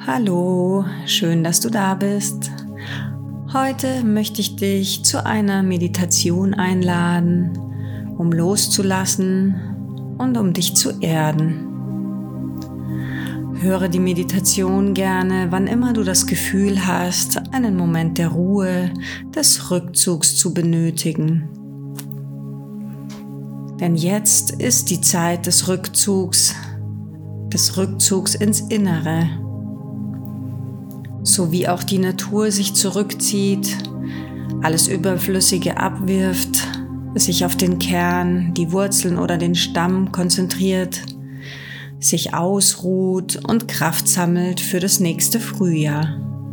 Hallo, schön, dass du da bist. Heute möchte ich dich zu einer Meditation einladen, um loszulassen und um dich zu erden. Höre die Meditation gerne, wann immer du das Gefühl hast, einen Moment der Ruhe, des Rückzugs zu benötigen. Denn jetzt ist die Zeit des Rückzugs ins Innere. So wie auch die Natur sich zurückzieht, alles Überflüssige abwirft, sich auf den Kern, die Wurzeln oder den Stamm konzentriert, sich ausruht und Kraft sammelt für das nächste Frühjahr.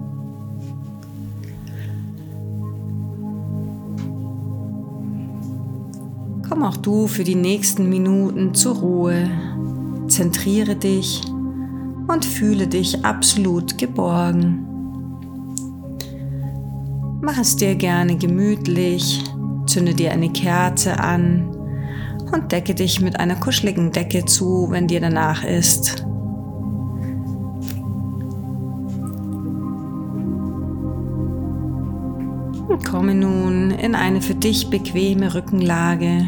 Komm auch du für die nächsten Minuten zur Ruhe, zentriere dich und fühle dich absolut geborgen. Mach es dir gerne gemütlich, zünde dir eine Kerze an und decke dich mit einer kuscheligen Decke zu, wenn dir danach ist. Und komme nun in eine für dich bequeme Rückenlage.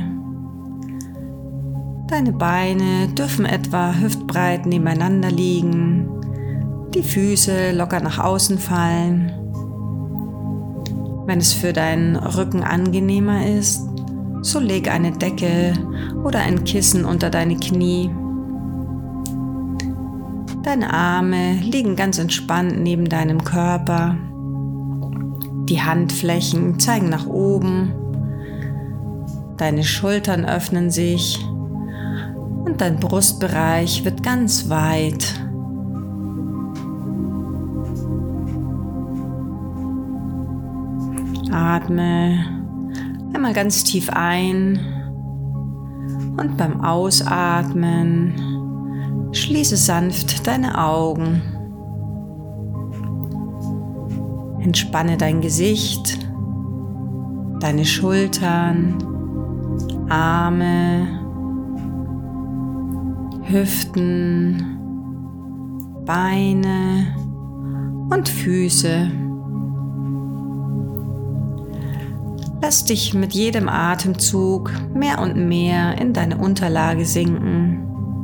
Deine Beine dürfen etwa hüftbreit nebeneinander liegen, die Füße locker nach außen fallen. Wenn es für deinen Rücken angenehmer ist, so leg eine Decke oder ein Kissen unter deine Knie. Deine Arme liegen ganz entspannt neben deinem Körper. Die Handflächen zeigen nach oben. Deine Schultern öffnen sich. Und dein Brustbereich wird ganz weit. Atme einmal ganz tief ein und beim Ausatmen schließe sanft deine Augen. Entspanne dein Gesicht, deine Schultern, Arme, Hüften, Beine und Füße. Lass dich mit jedem Atemzug mehr und mehr in deine Unterlage sinken.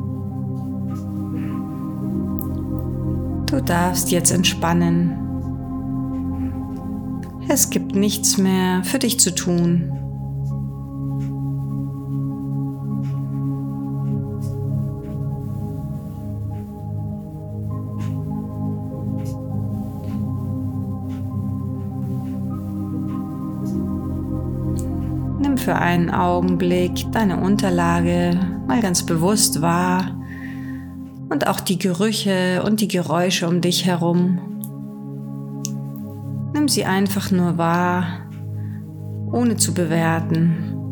Du darfst jetzt entspannen. Es gibt nichts mehr für dich zu tun. Nimm für einen Augenblick deine Unterlage mal ganz bewusst wahr und auch die Gerüche und die Geräusche um dich herum. Nimm sie einfach nur wahr, ohne zu bewerten.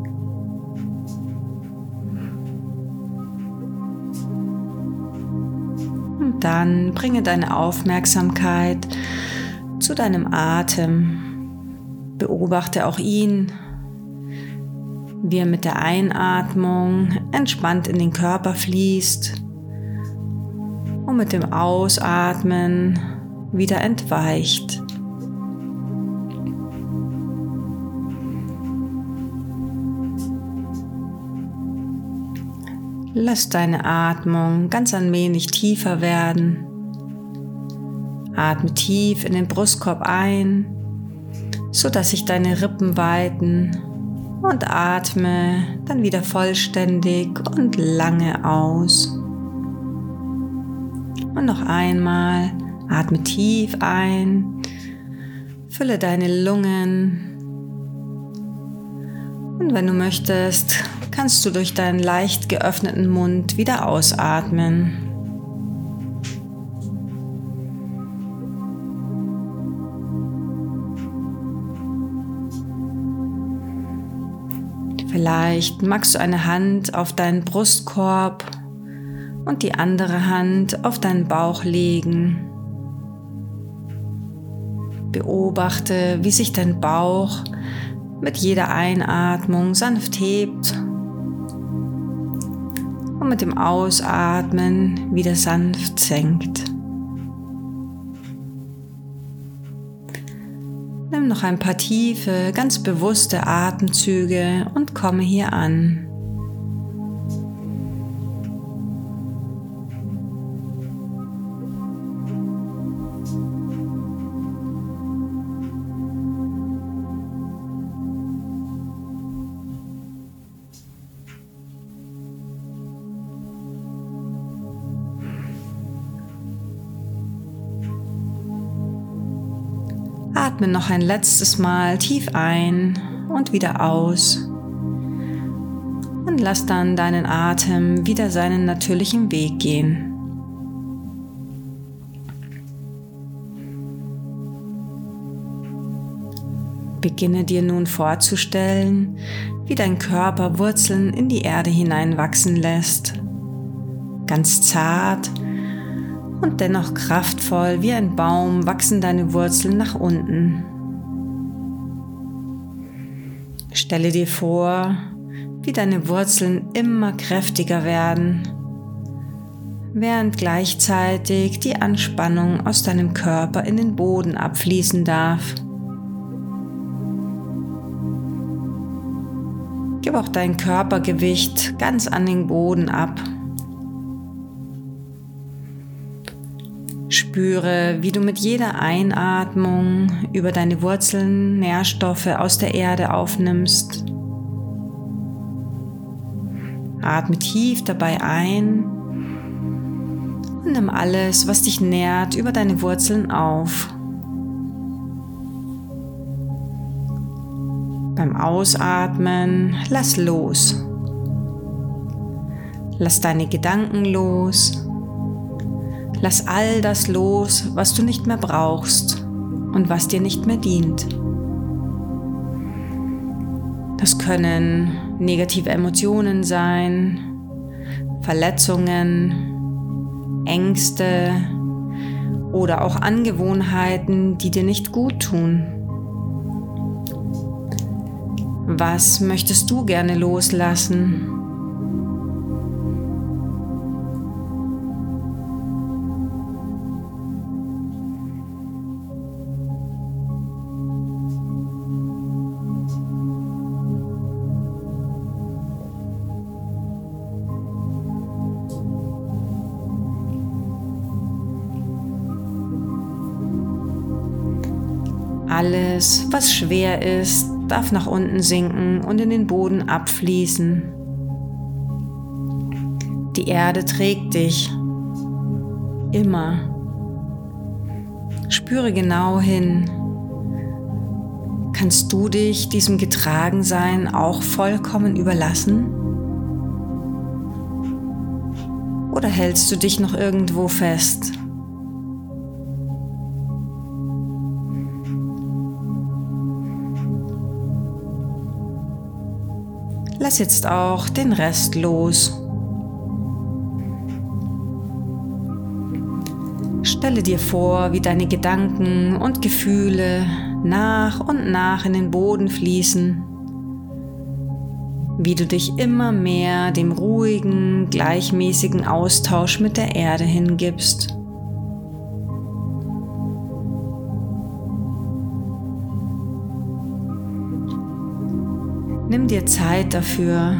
Und dann bringe deine Aufmerksamkeit zu deinem Atem. Beobachte auch ihn, wie er mit der Einatmung entspannt in den Körper fließt und mit dem Ausatmen wieder entweicht. Lass deine Atmung ganz ein wenig tiefer werden. Atme tief in den Brustkorb ein, sodass sich deine Rippen weiten. Und atme dann wieder vollständig und lange aus. Und noch einmal, atme tief ein, fülle deine Lungen. Und wenn du möchtest, kannst du durch deinen leicht geöffneten Mund wieder ausatmen. Vielleicht magst du eine Hand auf deinen Brustkorb und die andere Hand auf deinen Bauch legen. Beobachte, wie sich dein Bauch mit jeder Einatmung sanft hebt und mit dem Ausatmen wieder sanft senkt. Nimm noch ein paar tiefe, ganz bewusste Atemzüge und komme hier an. Atme noch ein letztes Mal tief ein und wieder aus und lass dann deinen Atem wieder seinen natürlichen Weg gehen. Beginne dir nun vorzustellen, wie dein Körper Wurzeln in die Erde hineinwachsen lässt, ganz zart und dennoch kraftvoll wie ein Baum wachsen deine Wurzeln nach unten. Stelle dir vor, wie deine Wurzeln immer kräftiger werden, während gleichzeitig die Anspannung aus deinem Körper in den Boden abfließen darf. Gib auch dein Körpergewicht ganz an den Boden ab. Spüre, wie du mit jeder Einatmung über deine Wurzeln Nährstoffe aus der Erde aufnimmst. Atme tief dabei ein und nimm alles, was dich nährt, über deine Wurzeln auf. Beim Ausatmen lass los. Lass deine Gedanken los. Lass all das los, was du nicht mehr brauchst und was dir nicht mehr dient. Das können negative Emotionen sein, Verletzungen, Ängste oder auch Angewohnheiten, die dir nicht gut tun. Was möchtest du gerne loslassen? Alles, was schwer ist, darf nach unten sinken und in den Boden abfließen. Die Erde trägt dich. Immer. Spüre genau hin. Kannst du dich diesem Getragensein auch vollkommen überlassen? Oder hältst du dich noch irgendwo fest? Lass jetzt auch den Rest los. Stelle dir vor, wie deine Gedanken und Gefühle nach und nach in den Boden fließen, wie du dich immer mehr dem ruhigen, gleichmäßigen Austausch mit der Erde hingibst. Nimm dir Zeit dafür.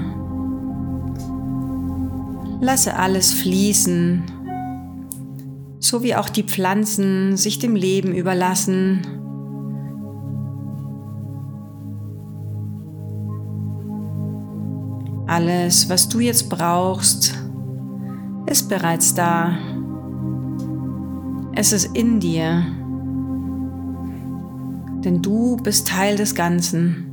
Lasse alles fließen, so wie auch die Pflanzen sich dem Leben überlassen. Alles, was du jetzt brauchst, ist bereits da. Es ist in dir, denn du bist Teil des Ganzen.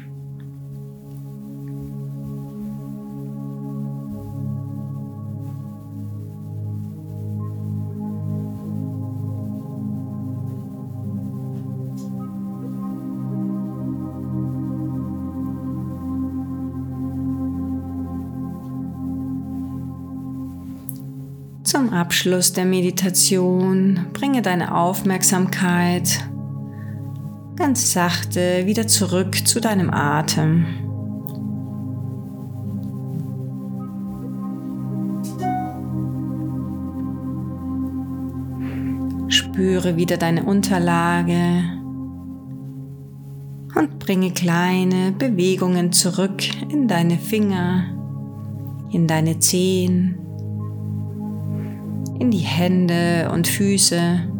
Zum Abschluss der Meditation bringe deine Aufmerksamkeit ganz sachte wieder zurück zu deinem Atem. Spüre wieder deine Unterlage, und bringe kleine Bewegungen zurück in deine Finger, in deine Zehen, in die Hände und Füße.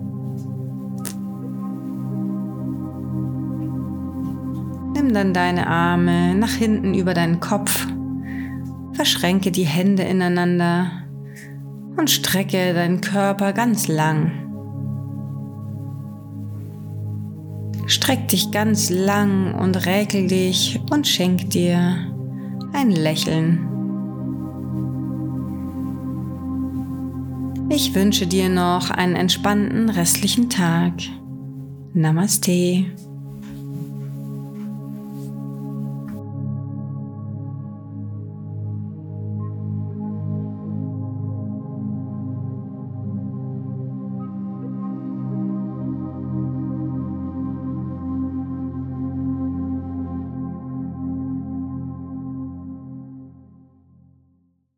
Nimm dann deine Arme nach hinten über deinen Kopf, verschränke die Hände ineinander und strecke deinen Körper ganz lang. Streck dich ganz lang und räkel dich und schenk dir ein Lächeln. Ich wünsche dir noch einen entspannten restlichen Tag. Namaste.